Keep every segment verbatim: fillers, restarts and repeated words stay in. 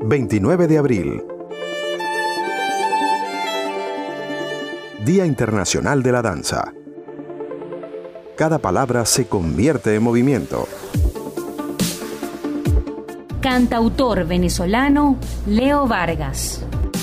veintinueve de abril. Día Internacional de la Danza. Cada palabra se convierte en movimiento. Cantautor venezolano Leo Vargas.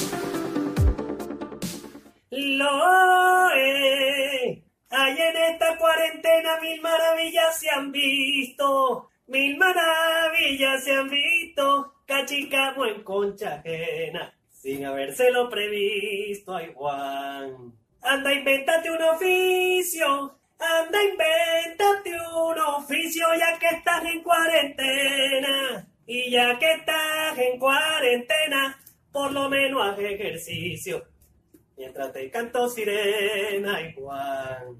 Loe, hay en esta cuarentena mil maravillas se han visto, mil maravillas se han visto, cachicamo en concha ajena, sin habérselo previsto, ay Juan. Anda, invéntate un oficio, anda, invéntate un oficio, ya que estás en cuarentena, y ya que estás en cuarentena, por lo menos haz ejercicio. Mientras te canto sirena y Juan.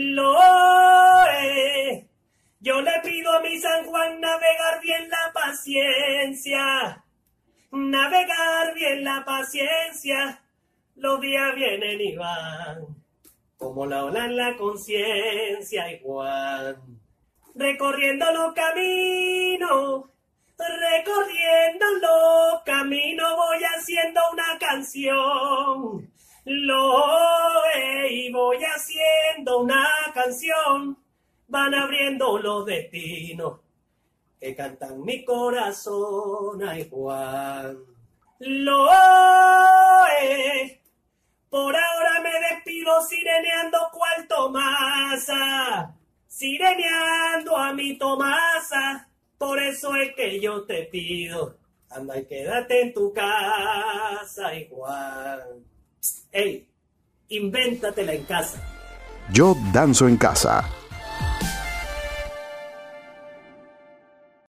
Loe, yo le pido a mi San Juan navegar bien la paciencia, navegar bien la paciencia, los días vienen y van, como la ola en la conciencia y Juan. Recorriendo los caminos, recorriendo los caminos, voy haciendo una canción. Loe, y voy haciendo una canción, van abriendo los destinos que cantan mi corazón, ay Juan. Loe, por ahora me despido sireneando cual Tomasa, sireneando a mi Tomasa, por eso es que yo te pido, anda y quédate en tu casa, ay Juan. Ey, invéntatela en casa. Yo danzo en casa.